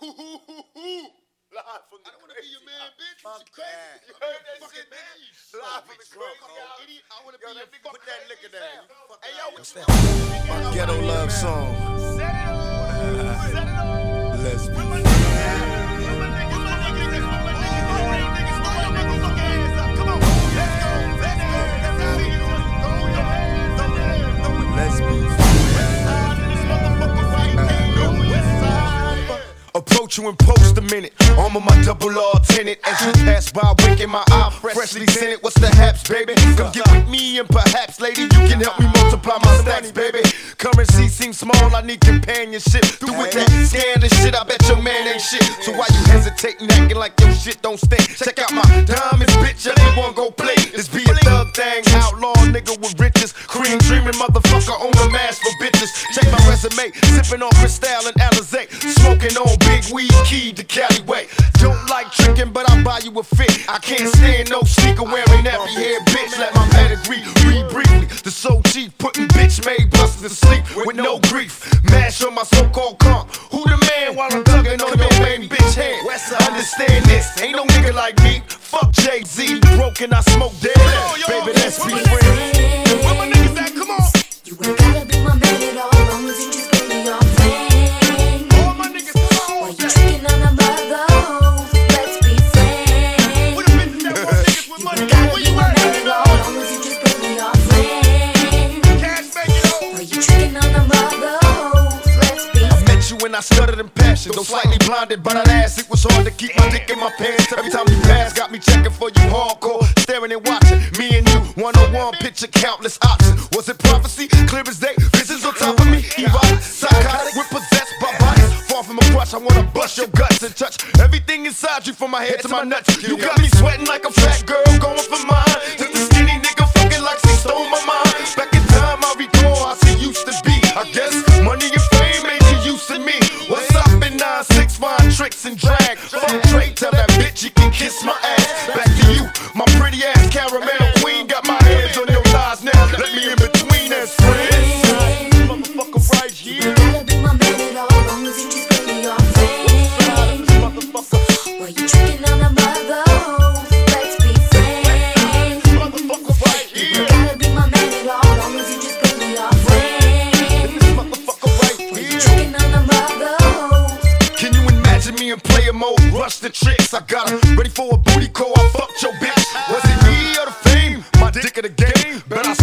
Live from the I don't want to be your man, bitch. Fuck You crazy? that. You heard that shit, man? Live from the crazy Idiot. I want to Yo, be that your nigga put that liquor down. Hey, yo, what's that? My ghetto love song. Set it on. Set it on. Let's be Approach you and post a minute. Arm of my double R tenant. As you pass by, winking my eye, freshly scented. What's the haps, baby? Come get with me and perhaps, lady, you can help me multiply my stacks, baby. Currency seems small, I need companionship. Through with that scandalous shit, I bet your man ain't shit. So why you hesitating, acting like your shit don't stink? Check out my diamonds, bitch, everyone go play. This be a thug thing, outlaw nigga with riches. Cream dreaming motherfucker on the mask for bitches. Check my resume, sipping on Cristal and Alizé. Smoking on big weed, key to Cali way. Don't like tricking, but I'll buy you a fit. I can't stand no sneaker wearing nappy hair, bitch. Let my pedigree read briefly. The so cheap, putting bitch made busters to sleep with no grief. Mash on my so-called comp. Who the man while I'm tugging on your main bitch hand? Understand this, ain't no nigga like me. Fuck Jay-Z, broken, I smoke dead. Baby, let's be friends. Where my niggas at? Come on. You ain't gotta be my man at all, long as you just give me your friend. All my niggas, come on. Why you tricking on a brother? Let's be friends. What the bitches that want niggas with money? You gotta Where be you my at, man at all, nigga? long as you just give me your friend. Cash make it over. Why you tricking on a brother? Let's be friends. Met you when I stuttered in passion, though slightly blinded by that ass. It was hard to keep my dick in my pants. Every time you pass, got me checking for you hardcore, staring and watching. Me and you, one-on-one, picture countless options. Was it prophecy? Clear as day, visions on top of me. Erotic, psychotic, we're possessed by bodies. Far from a crush, I wanna bust your guts and touch everything inside you, from my head to my nuts. You got me sweating like a fat girl going for mine. Just a skinny nigga fucking like she stole my mind. Back in time, I recall how she used to be. I guess money and fame made you used to me. What's up in 9-6, fine tricks and drag? Fuck Drake, tell that bitch you can kiss my ass. Back to you, my pretty ass caramel queen. Got my hands on your thighs now. Let me in between as friends. Motherfucker right here. You gotta be my man at all, long as you just give me your friend. Motherfucker, Why you tricking on a brother? Let's be friends. motherfucker right You here. gotta be my man at all, long as you just give me your friend. This motherfucker right Why you here. tricking on a brother? Can you imagine me in player mode? Rush the tricks. I got her ready for a booty call. I fucked your bitch. Was it me or the fame? My dick of the game. Bet I